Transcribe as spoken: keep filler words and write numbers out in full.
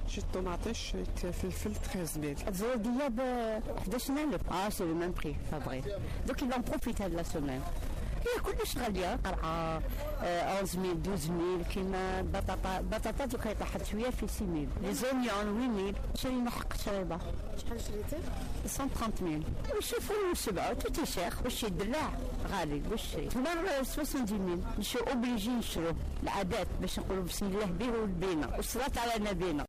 شي طوماطيش شي فلفل تreize mille. الزودية ب أحد عشر ألف. اه سي لو ميم بري فابري. دوك il en profite هاد لا سومان. هي كلش غالية، قرعة أونز ميل دوز ميل، كيما بطاطا بطاطا دوكا طاحت شوية في سي ميل، لي زونيون وي ميل، شرينا حق شريبة. شحال شريتي؟ مية وثلاثين ميل. وشوفوا السبعة توتي شيخ، واش يدلع غالي واش تمر سبعين ميل، نشو اوبليجي نشرو العادات باش نقولوا بسم الله به والبينا والصلاة على نبينا.